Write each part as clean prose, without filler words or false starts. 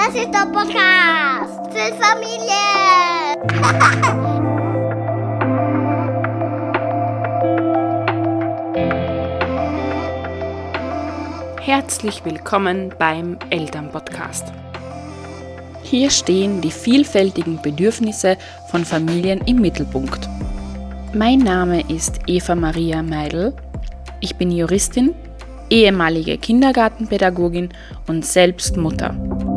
Das ist der Podcast für Familie. Herzlich willkommen beim Elternpodcast. Hier stehen die vielfältigen Bedürfnisse von Familien im Mittelpunkt. Mein Name ist Eva Maria Meidl. Ich bin Juristin, ehemalige Kindergartenpädagogin und selbst Mutter.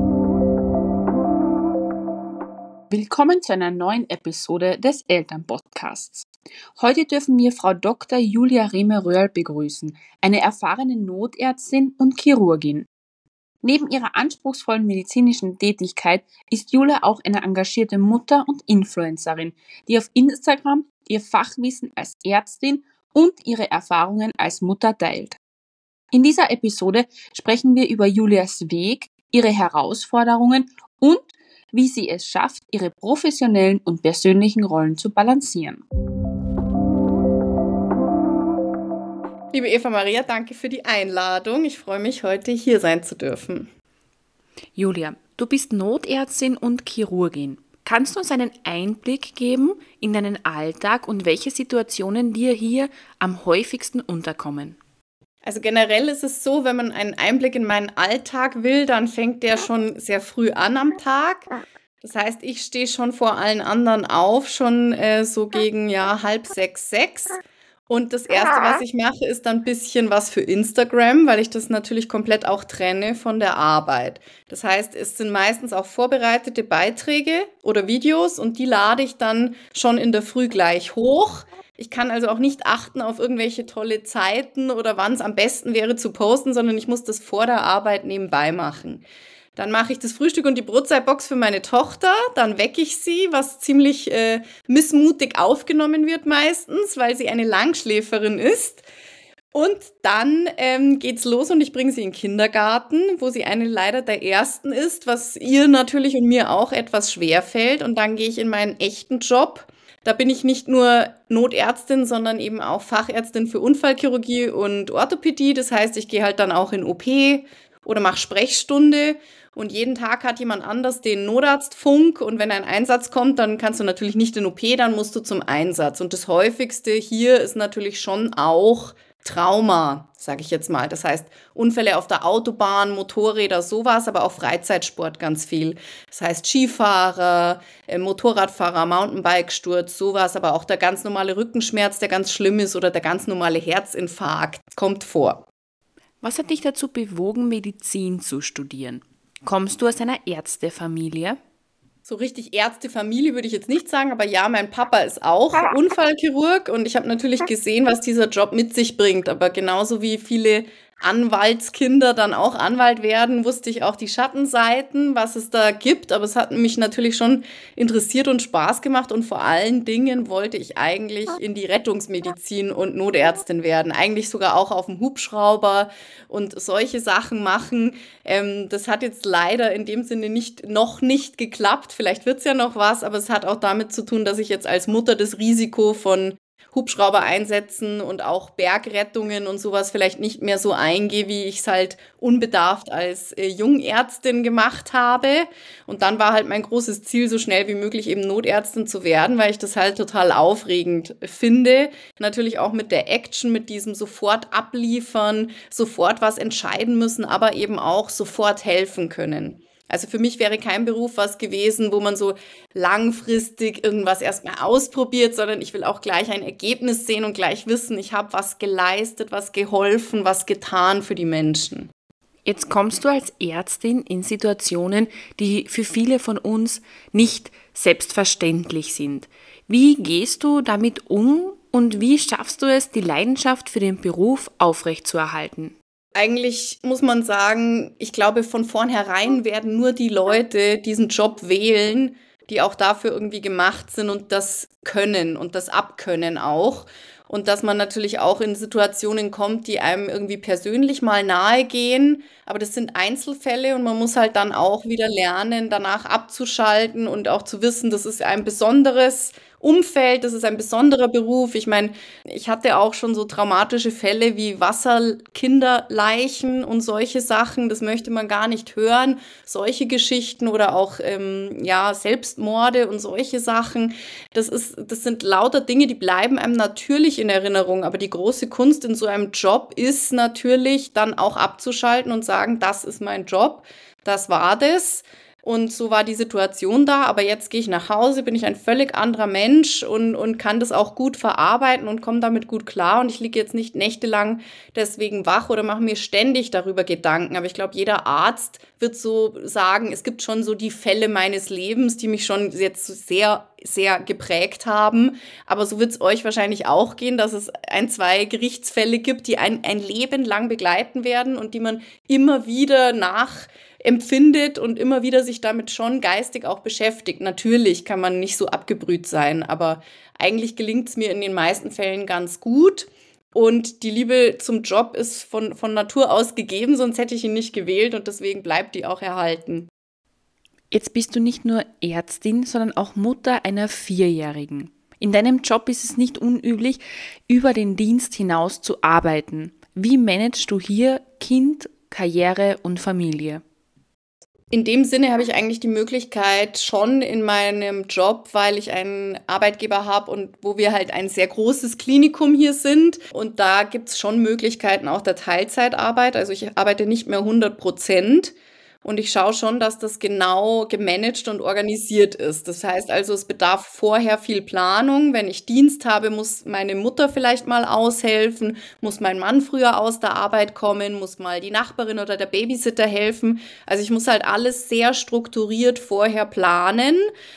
Willkommen zu einer neuen Episode des Elternpodcasts. Heute dürfen wir Frau Dr. Julia Rehme-Röhrl begrüßen, eine erfahrene Notärztin und Chirurgin. Neben ihrer anspruchsvollen medizinischen Tätigkeit ist Julia auch eine engagierte Mutter und Influencerin, die auf Instagram ihr Fachwissen als Ärztin und ihre Erfahrungen als Mutter teilt. In dieser Episode sprechen wir über Julias Weg, ihre Herausforderungen und wie sie es schafft, ihre professionellen und persönlichen Rollen zu balancieren. Liebe Eva Maria, danke für die Einladung. Ich freue mich, heute hier sein zu dürfen. Julia, du bist Notärztin und Chirurgin. Kannst du uns einen Einblick geben in deinen Alltag und welche Situationen dir hier am häufigsten unterkommen? Also generell ist es so, wenn man einen Einblick in meinen Alltag will, dann fängt der schon sehr früh an am Tag. Das heißt, ich stehe schon vor allen anderen auf, schon so gegen 5:30, 6. Und das Erste, was ich mache, ist dann ein bisschen was für Instagram, weil ich das natürlich komplett auch trenne von der Arbeit. Das heißt, es sind meistens auch vorbereitete Beiträge oder Videos und die lade ich dann schon in der Früh gleich hoch. Ich kann also auch nicht achten auf irgendwelche tolle Zeiten oder wann es am besten wäre zu posten, sondern ich muss das vor der Arbeit nebenbei machen. Dann mache ich das Frühstück und die Brotzeitbox für meine Tochter, dann wecke ich sie, was ziemlich missmutig aufgenommen wird meistens, weil sie eine Langschläferin ist. Und dann geht's los und ich bringe sie in den Kindergarten, wo sie eine leider der ersten ist, was ihr natürlich und mir auch etwas schwerfällt. Und dann gehe ich in meinen echten Job. Da bin ich nicht nur Notärztin, sondern eben auch Fachärztin für Unfallchirurgie und Orthopädie. Das heißt, ich gehe halt dann auch in OP oder mache Sprechstunde. Und jeden Tag hat jemand anders den Notarztfunk. Und wenn ein Einsatz kommt, dann kannst du natürlich nicht in OP, dann musst du zum Einsatz. Und das Häufigste hier ist natürlich schon auch Trauma, sage ich jetzt mal. Das heißt, Unfälle auf der Autobahn, Motorräder, sowas, aber auch Freizeitsport ganz viel. Das heißt, Skifahrer, Motorradfahrer, Mountainbike-Sturz, sowas, aber auch der ganz normale Rückenschmerz, der ganz schlimm ist, oder der ganz normale Herzinfarkt kommt vor. Was hat dich dazu bewogen, Medizin zu studieren? Kommst du aus einer Ärztefamilie? So richtig Ärztefamilie würde ich jetzt nicht sagen, aber ja, mein Papa ist auch Unfallchirurg und ich habe natürlich gesehen, was dieser Job mit sich bringt. Aber genauso wie viele Anwaltskinder dann auch Anwalt werden, wusste ich auch die Schattenseiten, was es da gibt. Aber es hat mich natürlich schon interessiert und Spaß gemacht und vor allen Dingen wollte ich eigentlich in die Rettungsmedizin und Notärztin werden. Eigentlich sogar auch auf dem Hubschrauber und solche Sachen machen. Das hat jetzt leider in dem Sinne noch nicht geklappt. Vielleicht wird es ja noch was, aber es hat auch damit zu tun, dass ich jetzt als Mutter das Risiko von Hubschrauber einsetzen und auch Bergrettungen und sowas vielleicht nicht mehr so eingehe, wie ich es halt unbedarft als Jungärztin gemacht habe. Und dann war halt mein großes Ziel, so schnell wie möglich eben Notärztin zu werden, weil ich das halt total aufregend finde. Natürlich auch mit der Action, mit diesem sofort abliefern, sofort was entscheiden müssen, aber eben auch sofort helfen können. Also für mich wäre kein Beruf was gewesen, wo man so langfristig irgendwas erstmal ausprobiert, sondern ich will auch gleich ein Ergebnis sehen und gleich wissen, ich habe was geleistet, was geholfen, was getan für die Menschen. Jetzt kommst du als Ärztin in Situationen, die für viele von uns nicht selbstverständlich sind. Wie gehst du damit um und wie schaffst du es, die Leidenschaft für den Beruf aufrechtzuerhalten? Eigentlich muss man sagen, ich glaube, von vornherein werden nur die Leute diesen Job wählen, die auch dafür irgendwie gemacht sind und das können und das abkönnen auch. und dass man natürlich auch in Situationen kommt, die einem irgendwie persönlich mal nahe gehen. Aber das sind Einzelfälle und man muss halt dann auch wieder lernen, danach abzuschalten und auch zu wissen, das ist ein besonderes Umfeld, das ist ein besonderer Beruf. Ich meine, ich hatte auch schon so traumatische Fälle wie Wasserkinderleichen und solche Sachen. Das möchte man gar nicht hören. Solche Geschichten oder auch ja, Selbstmorde und solche Sachen. Das sind lauter Dinge, die bleiben einem natürlich in Erinnerung. Aber die große Kunst in so einem Job ist natürlich dann auch abzuschalten und sagen, das ist mein Job, das war das. Und so war die Situation da, aber jetzt gehe ich nach Hause, bin ich ein völlig anderer Mensch und kann das auch gut verarbeiten und komme damit gut klar. Und ich liege jetzt nicht nächtelang deswegen wach oder mache mir ständig darüber Gedanken. Aber ich glaube, jeder Arzt wird so sagen, es gibt schon so die Fälle meines Lebens, die mich schon jetzt sehr, sehr geprägt haben. Aber so wird es euch wahrscheinlich auch gehen, dass es zwei Gerichtsfälle gibt, die ein Leben lang begleiten werden und die man immer wieder empfindet und immer wieder sich damit schon geistig auch beschäftigt. Natürlich kann man nicht so abgebrüht sein, aber eigentlich gelingt es mir in den meisten Fällen ganz gut. Und die Liebe zum Job ist von Natur aus gegeben, sonst hätte ich ihn nicht gewählt und deswegen bleibt die auch erhalten. Jetzt bist du nicht nur Ärztin, sondern auch Mutter einer 4-Jährigen. In deinem Job ist es nicht unüblich, über den Dienst hinaus zu arbeiten. Wie managst du hier Kind, Karriere und Familie? In dem Sinne habe ich eigentlich die Möglichkeit schon in meinem Job, weil ich einen Arbeitgeber habe und wo wir halt ein sehr großes Klinikum hier sind. Und da gibt es schon Möglichkeiten auch der Teilzeitarbeit. Also ich arbeite nicht mehr 100%. Und ich schaue schon, dass das genau gemanagt und organisiert ist. Das heißt also, es bedarf vorher viel Planung. Wenn ich Dienst habe, muss meine Mutter vielleicht mal aushelfen, muss mein Mann früher aus der Arbeit kommen, muss mal die Nachbarin oder der Babysitter helfen. Also ich muss halt alles sehr strukturiert vorher planen.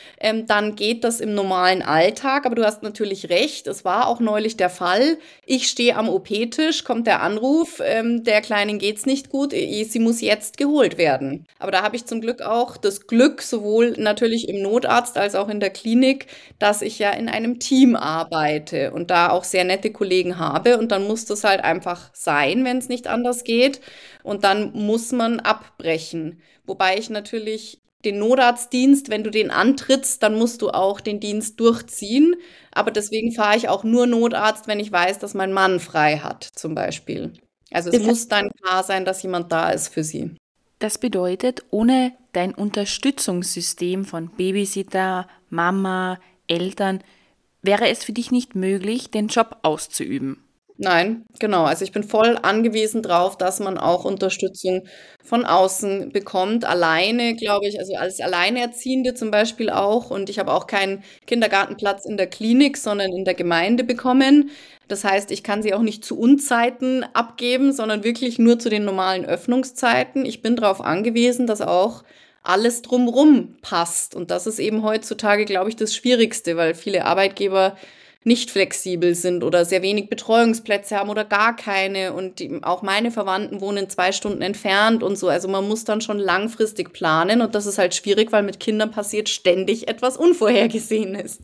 Dann geht das im normalen Alltag. Aber du hast natürlich recht, es war auch neulich der Fall. Ich stehe am OP-Tisch, kommt der Anruf, der Kleinen geht's nicht gut, sie muss jetzt geholt werden. Aber da habe ich zum Glück auch das Glück, sowohl natürlich im Notarzt als auch in der Klinik, dass ich ja in einem Team arbeite und da auch sehr nette Kollegen habe. Und dann muss das halt einfach sein, wenn es nicht anders geht. Und dann muss man abbrechen. Wobei ich natürlich den Notarztdienst, wenn du den antrittst, dann musst du auch den Dienst durchziehen. Aber deswegen fahre ich auch nur Notarzt, wenn ich weiß, dass mein Mann frei hat, zum Beispiel. Also es muss dann klar sein, dass jemand da ist für sie. Das bedeutet, ohne dein Unterstützungssystem von Babysitter, Mama, Eltern, wäre es für dich nicht möglich, den Job auszuüben. Nein, genau. Also ich bin voll angewiesen drauf, dass man auch Unterstützung von außen bekommt. Alleine, glaube ich, also als Alleinerziehende zum Beispiel auch. Und ich habe auch keinen Kindergartenplatz in der Klinik, sondern in der Gemeinde bekommen. Das heißt, ich kann sie auch nicht zu Unzeiten abgeben, sondern wirklich nur zu den normalen Öffnungszeiten. Ich bin darauf angewiesen, dass auch alles drumrum passt. Und das ist eben heutzutage, glaube ich, das Schwierigste, weil viele Arbeitgeber nicht flexibel sind oder sehr wenig Betreuungsplätze haben oder gar keine. Und auch meine Verwandten wohnen 2 Stunden entfernt und so. Also man muss dann schon langfristig planen und das ist halt schwierig, weil mit Kindern passiert ständig etwas Unvorhergesehenes.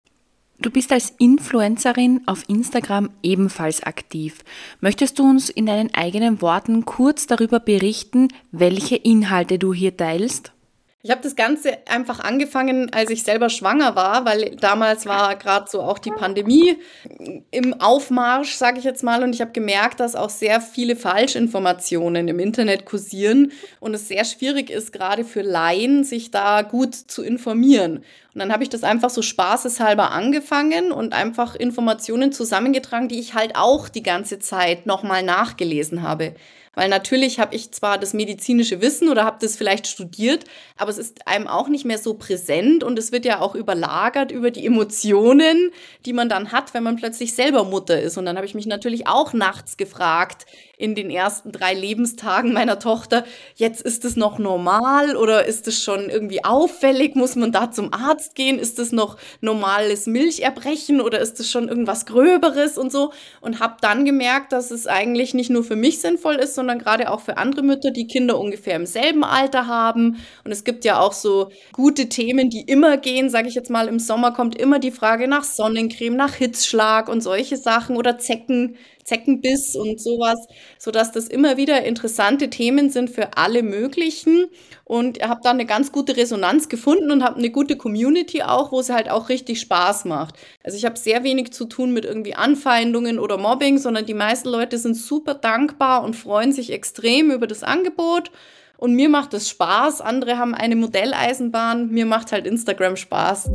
Du bist als Influencerin auf Instagram ebenfalls aktiv. Möchtest du uns in deinen eigenen Worten kurz darüber berichten, welche Inhalte du hier teilst? Ich habe das Ganze einfach angefangen, als ich selber schwanger war, weil damals war gerade so auch die Pandemie im Aufmarsch, sage ich jetzt mal. Und ich habe gemerkt, dass auch sehr viele Falschinformationen im Internet kursieren und es sehr schwierig ist, gerade für Laien, sich da gut zu informieren. Und dann habe ich das einfach so spaßeshalber angefangen und einfach Informationen zusammengetragen, die ich halt auch die ganze Zeit nochmal nachgelesen habe. Weil natürlich habe ich zwar das medizinische Wissen oder habe das vielleicht studiert, aber es ist einem auch nicht mehr so präsent und es wird ja auch überlagert über die Emotionen, die man dann hat, wenn man plötzlich selber Mutter ist. Und dann habe ich mich natürlich auch nachts gefragt, in den ersten 3 Lebenstagen meiner Tochter, jetzt ist es noch normal oder ist es schon irgendwie auffällig? Muss man da zum Arzt gehen? Ist es noch normales Milcherbrechen oder ist es schon irgendwas Gröberes und so? Und habe dann gemerkt, dass es eigentlich nicht nur für mich sinnvoll ist, sondern gerade auch für andere Mütter, die Kinder ungefähr im selben Alter haben. Und es gibt ja auch so gute Themen, die immer gehen, sage ich jetzt mal, im Sommer kommt immer die Frage nach Sonnencreme, nach Hitzschlag und solche Sachen oder Zeckenbiss und sowas, sodass das immer wieder interessante Themen sind für alle möglichen. Und habe da eine ganz gute Resonanz gefunden und habe eine gute Community auch, wo es halt auch richtig Spaß macht. Also ich habe sehr wenig zu tun mit irgendwie Anfeindungen oder Mobbing, sondern die meisten Leute sind super dankbar und freuen sich extrem über das Angebot. Und mir macht es Spaß. Andere haben eine Modelleisenbahn. Mir macht halt Instagram Spaß.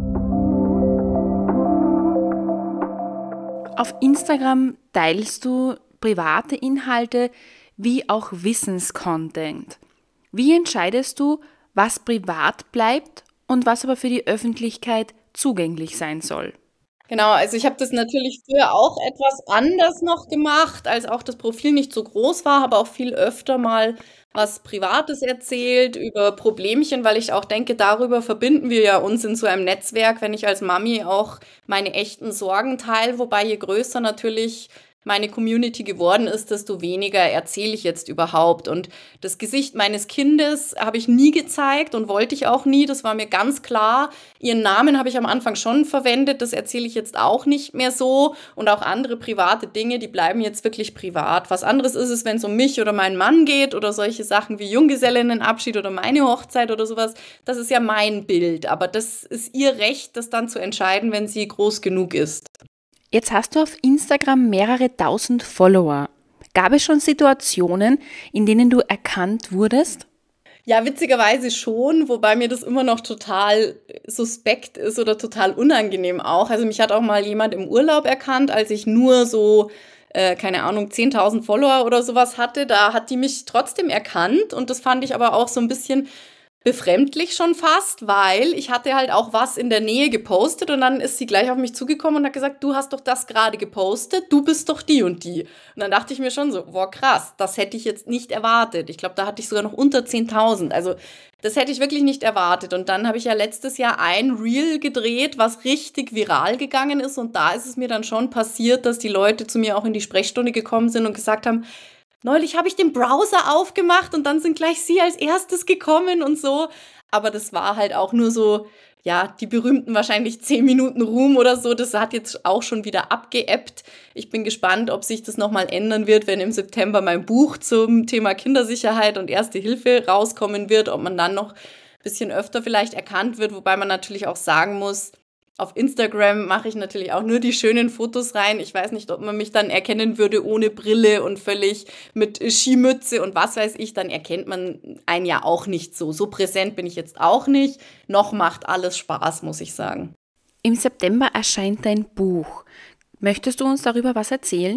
Auf Instagram teilst du private Inhalte wie auch Wissenscontent. Wie entscheidest du, was privat bleibt und was aber für die Öffentlichkeit zugänglich sein soll? Genau, also ich habe das natürlich früher auch etwas anders noch gemacht, als auch das Profil nicht so groß war, habe auch viel öfter mal was Privates erzählt über Problemchen, weil ich auch denke, darüber verbinden wir ja uns in so einem Netzwerk, wenn ich als Mami auch meine echten Sorgen teile, wobei je größer natürlich meine Community geworden ist, desto weniger erzähle ich jetzt überhaupt. Und das Gesicht meines Kindes habe ich nie gezeigt und wollte ich auch nie, das war mir ganz klar. Ihren Namen habe ich am Anfang schon verwendet, das erzähle ich jetzt auch nicht mehr so. Und auch andere private Dinge, die bleiben jetzt wirklich privat. Was anderes ist es, wenn es um mich oder meinen Mann geht oder solche Sachen wie Junggesellinnenabschied oder meine Hochzeit oder sowas. Das ist ja mein Bild, aber das ist ihr Recht, das dann zu entscheiden, wenn sie groß genug ist. Jetzt hast du auf Instagram mehrere tausend Follower. Gab es schon Situationen, in denen du erkannt wurdest? Ja, witzigerweise schon, wobei mir das immer noch total suspekt ist oder total unangenehm auch. Also mich hat auch mal jemand im Urlaub erkannt, als ich nur so, keine Ahnung, 10.000 Follower oder sowas hatte. Da hat die mich trotzdem erkannt und das fand ich aber auch so ein bisschen befremdlich schon fast, weil ich hatte halt auch was in der Nähe gepostet und dann ist sie gleich auf mich zugekommen und hat gesagt, du hast doch das gerade gepostet, du bist doch die und die. Und dann dachte ich mir schon so, boah krass, das hätte ich jetzt nicht erwartet. Ich glaube, da hatte ich sogar noch unter 10.000. Also das hätte ich wirklich nicht erwartet. Und dann habe ich ja letztes Jahr ein Reel gedreht, was richtig viral gegangen ist und da ist es mir dann schon passiert, dass die Leute zu mir auch in die Sprechstunde gekommen sind und gesagt haben, neulich habe ich den Browser aufgemacht und dann sind gleich Sie als erstes gekommen und so. Aber das war halt auch nur so, ja, die berühmten wahrscheinlich 10 Minuten Ruhm oder so. Das hat jetzt auch schon wieder abgeebbt. Ich bin gespannt, ob sich das nochmal ändern wird, wenn im September mein Buch zum Thema Kindersicherheit und Erste Hilfe rauskommen wird, ob man dann noch ein bisschen öfter vielleicht erkannt wird. Wobei man natürlich auch sagen muss, auf Instagram mache ich natürlich auch nur die schönen Fotos rein. Ich weiß nicht, ob man mich dann erkennen würde ohne Brille und völlig mit Skimütze und was weiß ich. Dann erkennt man einen ja auch nicht so. So präsent bin ich jetzt auch nicht. Noch macht alles Spaß, muss ich sagen. Im September erscheint dein Buch. Möchtest du uns darüber was erzählen?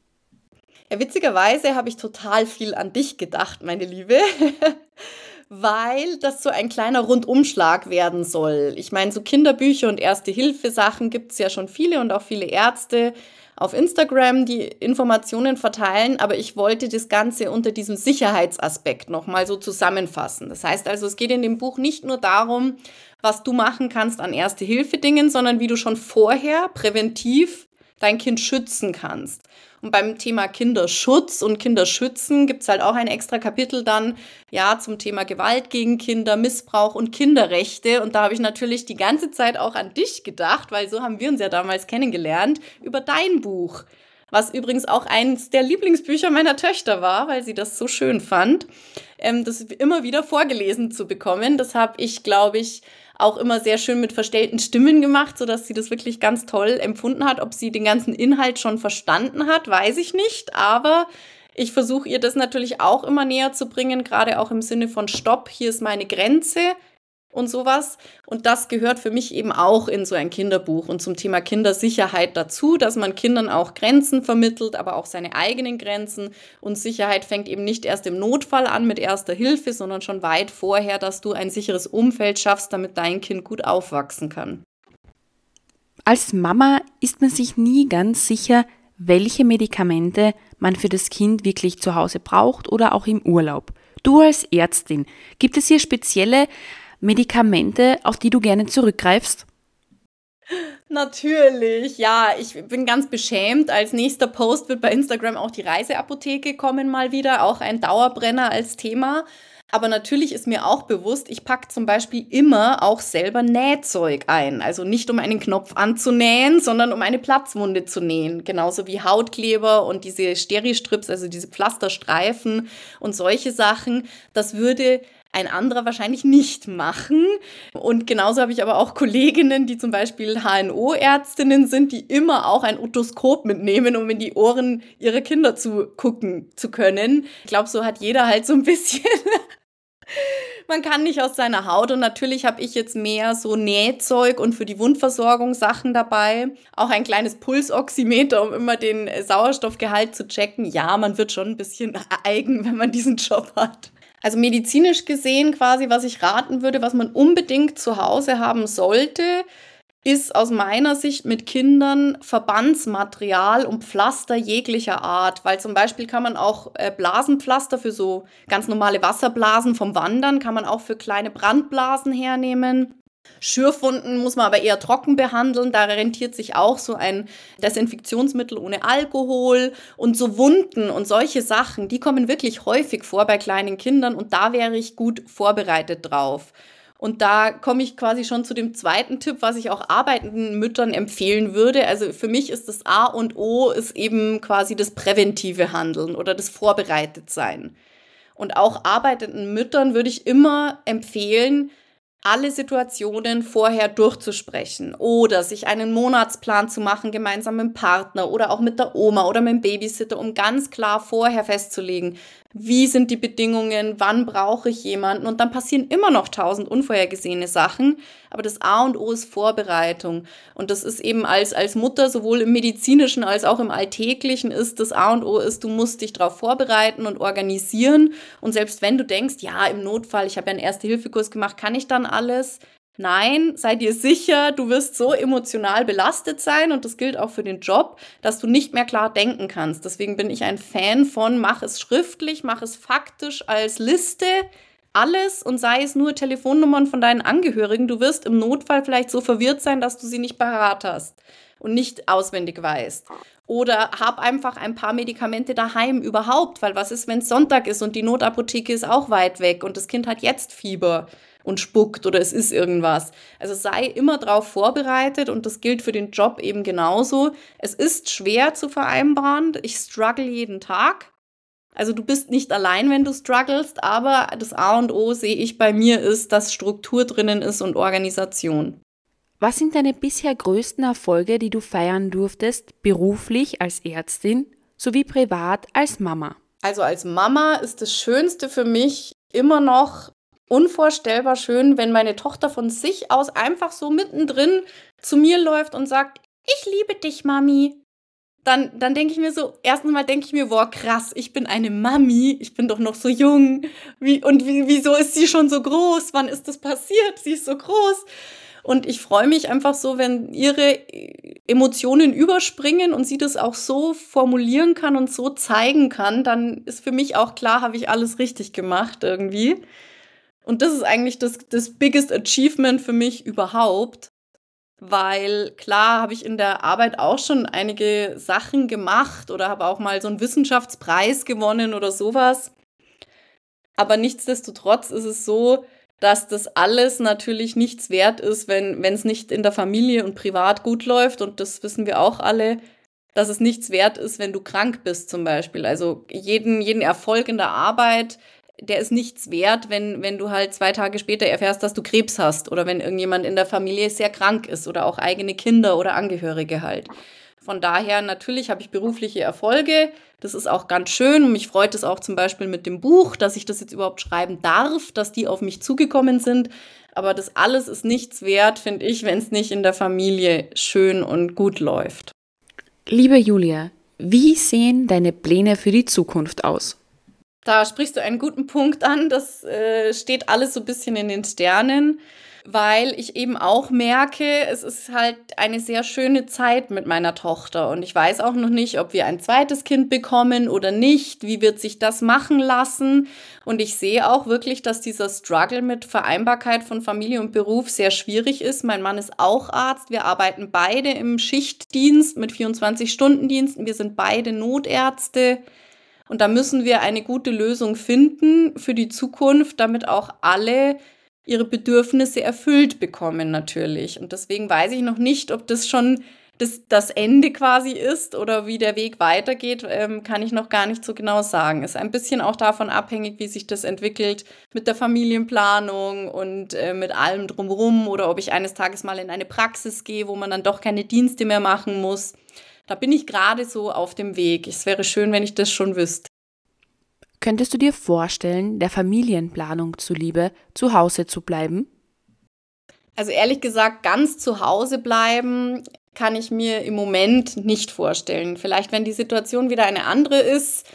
Ja, witzigerweise habe ich total viel an dich gedacht, meine Liebe. Weil das so ein kleiner Rundumschlag werden soll. Ich meine, so Kinderbücher und Erste-Hilfe-Sachen gibt es ja schon viele und auch viele Ärzte auf Instagram, die Informationen verteilen, aber ich wollte das Ganze unter diesem Sicherheitsaspekt nochmal so zusammenfassen. Das heißt also, es geht in dem Buch nicht nur darum, was du machen kannst an Erste-Hilfe-Dingen, sondern wie du schon vorher präventiv dein Kind schützen kannst. Und beim Thema Kinderschutz und Kinderschützen gibt es halt auch ein extra Kapitel dann, ja, zum Thema Gewalt gegen Kinder, Missbrauch und Kinderrechte. Und da habe ich natürlich die ganze Zeit auch an dich gedacht, weil so haben wir uns ja damals kennengelernt, über dein Buch. Was übrigens auch eines der Lieblingsbücher meiner Töchter war, weil sie das so schön fand, das immer wieder vorgelesen zu bekommen. Das habe ich, glaube ich, auch immer sehr schön mit verstellten Stimmen gemacht, sodass sie das wirklich ganz toll empfunden hat. Ob sie den ganzen Inhalt schon verstanden hat, weiß ich nicht. Aber ich versuche ihr das natürlich auch immer näher zu bringen, gerade auch im Sinne von Stopp, hier ist meine Grenze und sowas. Und das gehört für mich eben auch in so ein Kinderbuch und zum Thema Kindersicherheit dazu, dass man Kindern auch Grenzen vermittelt, aber auch seine eigenen Grenzen. Und Sicherheit fängt eben nicht erst im Notfall an mit Erster Hilfe, sondern schon weit vorher, dass du ein sicheres Umfeld schaffst, damit dein Kind gut aufwachsen kann. Als Mama ist man sich nie ganz sicher, welche Medikamente man für das Kind wirklich zu Hause braucht oder auch im Urlaub. Du als Ärztin, gibt es hier spezielle Medikamente, auf die du gerne zurückgreifst? Natürlich, ja, ich bin ganz beschämt. Als nächster Post wird bei Instagram auch die Reiseapotheke kommen mal wieder, auch ein Dauerbrenner als Thema. Aber natürlich ist mir auch bewusst, ich packe zum Beispiel immer auch selber Nähzeug ein. Also nicht um einen Knopf anzunähen, sondern um eine Platzwunde zu nähen. Genauso wie Hautkleber und diese Steri-Strips, also diese Pflasterstreifen und solche Sachen. Das würde ein anderer wahrscheinlich nicht machen. Und genauso habe ich aber auch Kolleginnen, die zum Beispiel HNO-Ärztinnen sind, die immer auch ein Otoskop mitnehmen, um in die Ohren ihrer Kinder zu gucken zu können. Ich glaube, so hat jeder halt so ein bisschen. Man kann nicht aus seiner Haut und natürlich habe ich jetzt mehr so Nähzeug und für die Wundversorgung Sachen dabei. Auch ein kleines Pulsoximeter, um immer den Sauerstoffgehalt zu checken. Ja, man wird schon ein bisschen eigen, wenn man diesen Job hat. Also medizinisch gesehen quasi, was ich raten würde, was man unbedingt zu Hause haben sollte, ist aus meiner Sicht mit Kindern Verbandsmaterial und Pflaster jeglicher Art. Weil zum Beispiel kann man auch Blasenpflaster für so ganz normale Wasserblasen vom Wandern, kann man auch für kleine Brandblasen hernehmen. Schürfwunden muss man aber eher trocken behandeln, da rentiert sich auch so ein Desinfektionsmittel ohne Alkohol und so Wunden und solche Sachen, die kommen wirklich häufig vor bei kleinen Kindern und da wäre ich gut vorbereitet drauf. Und da komme ich quasi schon zu dem zweiten Tipp, was ich auch arbeitenden Müttern empfehlen würde. Also für mich ist das A und O ist eben quasi das präventive Handeln oder das Vorbereitetsein. Und auch arbeitenden Müttern würde ich immer empfehlen, alle Situationen vorher durchzusprechen oder sich einen Monatsplan zu machen, gemeinsam mit dem Partner oder auch mit der Oma oder mit dem Babysitter, um ganz klar vorher festzulegen, wie sind die Bedingungen, wann brauche ich jemanden und dann passieren immer noch 1000 unvorhergesehene Sachen, aber das A und O ist Vorbereitung und das ist eben als Mutter sowohl im medizinischen als auch im alltäglichen ist das A und O ist, du musst dich darauf vorbereiten und organisieren und selbst wenn du denkst, ja im Notfall, ich habe ja einen Erste-Hilfe-Kurs gemacht, kann ich dann alles? Nein, sei dir sicher, du wirst so emotional belastet sein und das gilt auch für den Job, dass du nicht mehr klar denken kannst. Deswegen bin ich ein Fan von, mach es schriftlich, mach es faktisch als Liste, alles und sei es nur Telefonnummern von deinen Angehörigen. Du wirst im Notfall vielleicht so verwirrt sein, dass du sie nicht parat hast und nicht auswendig weißt. Oder hab einfach ein paar Medikamente daheim überhaupt, weil was ist, wenn es Sonntag ist und die Notapotheke ist auch weit weg und das Kind hat jetzt Fieber und spuckt oder es ist irgendwas. Also sei immer darauf vorbereitet und das gilt für den Job eben genauso. Es ist schwer zu vereinbaren. Ich struggle jeden Tag. Also du bist nicht allein, wenn du strugglest, aber das A und O sehe ich bei mir ist, dass Struktur drinnen ist und Organisation. Was sind deine bisher größten Erfolge, die du feiern durftest, beruflich als Ärztin sowie privat als Mama? Also als Mama ist das Schönste für mich immer noch unvorstellbar schön, wenn meine Tochter von sich aus einfach so mittendrin zu mir läuft und sagt, ich liebe dich, Mami. Dann denke ich mir so, erstens mal denke ich mir, boah, krass, ich bin eine Mami, ich bin doch noch so jung. Wieso ist sie schon so groß? Wann ist das passiert? Sie ist so groß. Und ich freue mich einfach so, wenn ihre Emotionen überspringen und sie das auch so formulieren kann und so zeigen kann, dann ist für mich auch klar, habe ich alles richtig gemacht irgendwie. Und das ist eigentlich das biggest achievement für mich überhaupt, weil klar habe ich in der Arbeit auch schon einige Sachen gemacht oder habe auch mal so einen Wissenschaftspreis gewonnen oder sowas. Aber nichtsdestotrotz ist es so, dass das alles natürlich nichts wert ist, wenn es nicht in der Familie und privat gut läuft. Und das wissen wir auch alle, dass es nichts wert ist, wenn du krank bist zum Beispiel. Also jeden Erfolg in der Arbeit, der ist nichts wert, wenn du halt 2 Tage später erfährst, dass du Krebs hast oder wenn irgendjemand in der Familie sehr krank ist oder auch eigene Kinder oder Angehörige halt. Von daher, natürlich habe ich berufliche Erfolge, das ist auch ganz schön und mich freut es auch zum Beispiel mit dem Buch, dass ich das jetzt überhaupt schreiben darf, dass die auf mich zugekommen sind, aber das alles ist nichts wert, finde ich, wenn es nicht in der Familie schön und gut läuft. Liebe Julia, wie sehen deine Pläne für die Zukunft aus? Da sprichst du einen guten Punkt an, das steht alles so ein bisschen in den Sternen. weil ich eben auch merke, es ist halt eine sehr schöne Zeit mit meiner Tochter und ich weiß auch noch nicht, ob wir ein zweites Kind bekommen oder nicht, wie wird sich das machen lassen und ich sehe auch wirklich, dass dieser Struggle mit Vereinbarkeit von Familie und Beruf sehr schwierig ist. Mein Mann ist auch Arzt, wir arbeiten beide im Schichtdienst mit 24-Stunden-Diensten, wir sind beide Notärzte und da müssen wir eine gute Lösung finden für die Zukunft, damit auch alle ihre Bedürfnisse erfüllt bekommen natürlich. Und deswegen weiß ich noch nicht, ob das schon das Ende quasi ist oder wie der Weg weitergeht, kann ich noch gar nicht so genau sagen. Ist ein bisschen auch davon abhängig, wie sich das entwickelt mit der Familienplanung und mit allem drumherum oder ob ich eines Tages mal in eine Praxis gehe, wo man dann doch keine Dienste mehr machen muss. Da bin ich gerade so auf dem Weg. Es wäre schön, wenn ich das schon wüsste. Könntest du dir vorstellen, der Familienplanung zuliebe zu Hause zu bleiben? Also ehrlich gesagt, ganz zu Hause bleiben kann ich mir im Moment nicht vorstellen. Vielleicht, wenn die Situation wieder eine andere ist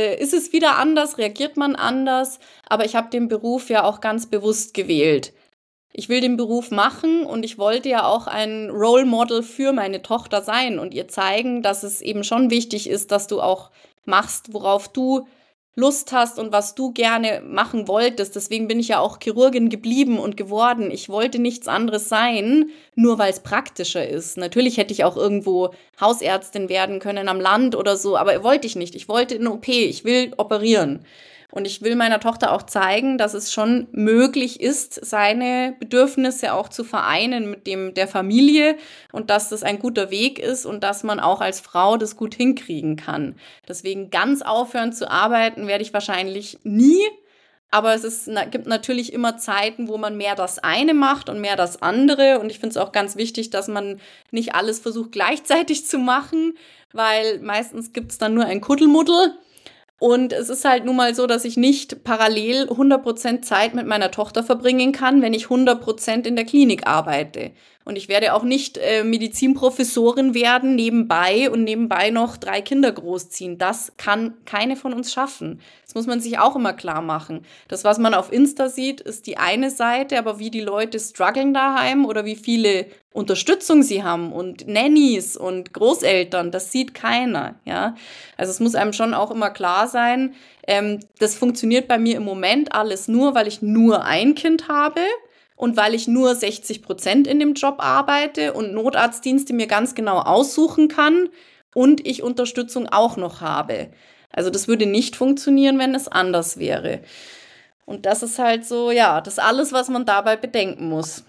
es wieder anders, reagiert man anders. Aber ich habe den Beruf ja auch ganz bewusst gewählt. Ich will den Beruf machen und ich wollte ja auch ein Role Model für meine Tochter sein und ihr zeigen, dass es eben schon wichtig ist, dass du auch machst, worauf du Lust hast und was du gerne machen wolltest. Deswegen bin ich ja auch Chirurgin geblieben und geworden. Ich wollte nichts anderes sein, nur weil es praktischer ist. Natürlich hätte ich auch irgendwo Hausärztin werden können am Land oder so, aber wollte ich nicht. Ich wollte eine OP, ich will operieren. Und ich will meiner Tochter auch zeigen, dass es schon möglich ist, seine Bedürfnisse auch zu vereinen mit dem der Familie und dass das ein guter Weg ist und dass man auch als Frau das gut hinkriegen kann. Deswegen ganz aufhören zu arbeiten werde ich wahrscheinlich nie, aber gibt natürlich immer Zeiten, wo man mehr das eine macht und mehr das andere. Und ich finde es auch ganz wichtig, dass man nicht alles versucht gleichzeitig zu machen, weil meistens gibt es dann nur ein Kuddelmuddel. Und es ist halt nun mal so, dass ich nicht parallel 100% Zeit mit meiner Tochter verbringen kann, wenn ich 100% in der Klinik arbeite. Und ich werde auch nicht Medizinprofessorin werden nebenbei und nebenbei noch 3 Kinder großziehen. Das kann keine von uns schaffen. Das muss man sich auch immer klar machen. Das, was man auf Insta sieht, ist die eine Seite, aber wie die Leute strugglen daheim oder wie viele Unterstützung sie haben und Nannies und Großeltern, das sieht keiner. Ja? Also es muss einem schon auch immer klar sein, das funktioniert bei mir im Moment alles nur, weil ich nur ein Kind habe. Und weil ich nur 60% in dem Job arbeite und Notarztdienste mir ganz genau aussuchen kann und ich Unterstützung auch noch habe. Also das würde nicht funktionieren, wenn es anders wäre. Und das ist halt so, ja, das alles, was man dabei bedenken muss.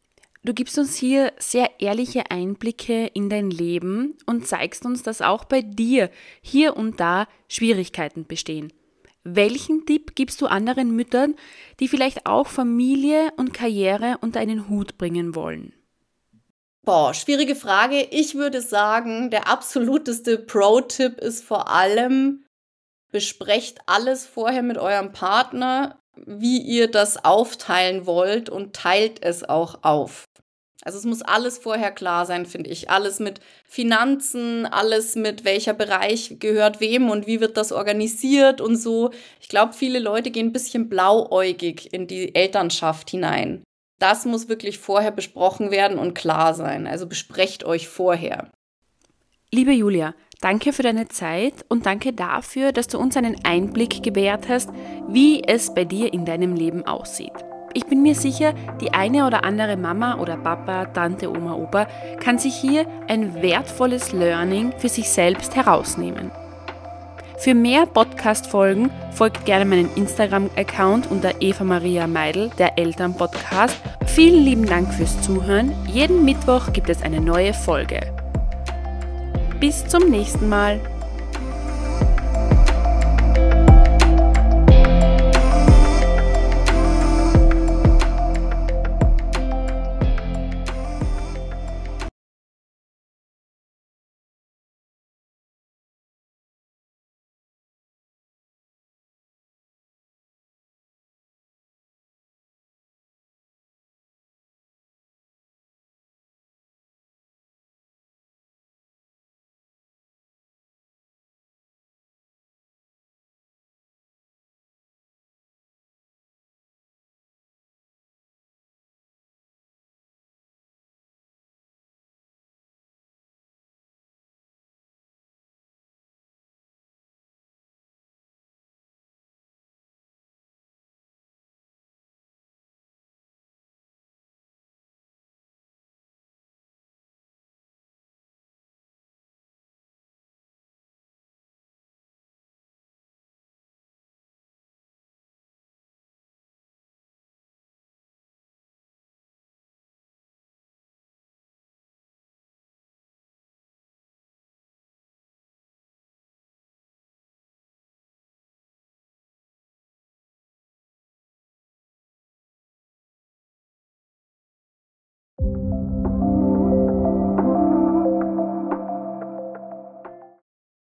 Du gibst uns hier sehr ehrliche Einblicke in dein Leben und zeigst uns, dass auch bei dir hier und da Schwierigkeiten bestehen. Welchen Tipp gibst du anderen Müttern, die vielleicht auch Familie und Karriere unter einen Hut bringen wollen? Schwierige Frage. Ich würde sagen, der absoluteste Pro-Tipp ist vor allem, besprecht alles vorher mit eurem Partner, wie ihr das aufteilen wollt und teilt es auch auf. Also es muss alles vorher klar sein, finde ich. Alles mit Finanzen, alles mit welcher Bereich gehört wem und wie wird das organisiert und so. Ich glaube, viele Leute gehen ein bisschen blauäugig in die Elternschaft hinein. Das muss wirklich vorher besprochen werden und klar sein. Also besprecht euch vorher. Liebe Julia, danke für deine Zeit und danke dafür, dass du uns einen Einblick gewährt hast, wie es bei dir in deinem Leben aussieht. Ich bin mir sicher, die eine oder andere Mama oder Papa, Tante, Oma, Opa kann sich hier ein wertvolles Learning für sich selbst herausnehmen. Für mehr Podcast-Folgen folgt gerne meinen Instagram-Account unter Eva Maria Meidl, der Elternpodcast. Vielen lieben Dank fürs Zuhören. Jeden Mittwoch gibt es eine neue Folge. Bis zum nächsten Mal.